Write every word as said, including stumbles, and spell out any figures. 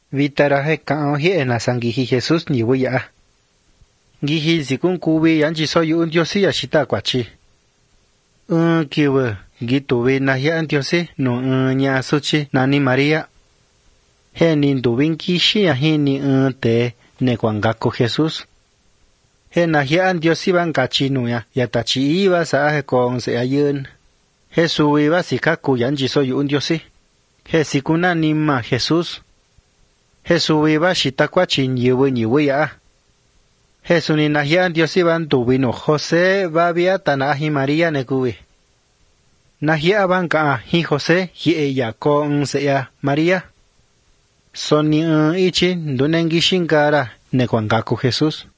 Vitara he cao hi na sangihi Jesús ni wiya. Gihi sikun kubi yanji soyu un diosi yashita kwachi. Un kiwe gituwi na hi antiosi no un nya suchi nani Maria. He ni nduwin kishi ya hi ni un te ne kwangako Jesús. He na hi antiosi ban kachi nuya yatachi iba sa he kong se ayun. He suwi ba sikaku yanji soyu un diosi. He sikuna nima Jesús. He suwi ba shita kwachi nyewe nyewe ya. He suni na hi antiosi ban tuwino Jose ba bia tanahi Maria ne kuwi. Na hi aban ka hi Jose hi e ya kong se ya Maria. Soni un ichi ndunengi shingara ne kwangako Jesús.